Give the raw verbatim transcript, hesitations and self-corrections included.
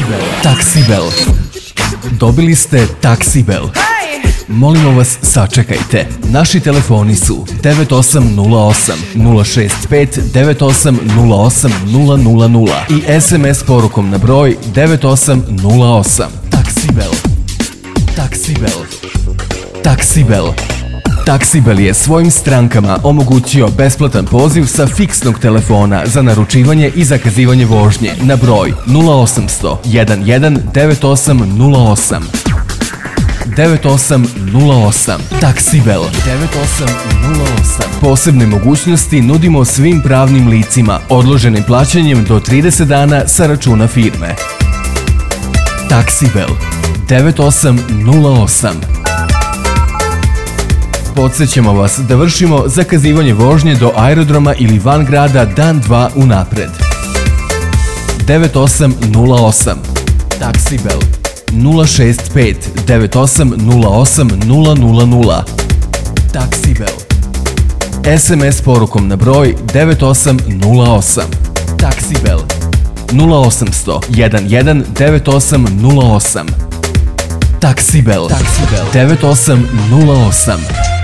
Taksibel. Taksibel. Dobili ste Taksibel. Molimo vas, sačekajte. Naši telefoni su devet osam nula osam nula šest pet devet osam nula osam nula nula nula i es em es porukom na broj devet osam nula osam. Taksibel. Taksibel. Taksibel. Taksibel je svojim strankama omogućio besplatan poziv sa fiksnog telefona za naručivanje i zakazivanje vožnje na broj nula osamsto jedan jedan devet osam nula osam. devet osam nula osam. Taksibel. devet osam nula osam. Posebne mogućnosti nudimo svim pravnim licima odloženim plaćanjem do trideset dana sa računa firme. Taksibel. devet osam nula osam. Podsećamo vas da vršimo zakazivanje vožnje do aerodroma ili van grada dan dva unapred. devet osam nula osam. Taksibel. nula šest pet devet osam nula osam nula nula nula. Taksibel. es em es porukom na broj devet osam nula osam. Taksibel. nula osamsto jedan jedan devet osam nula osam. Taksibel. devet osam nula osam.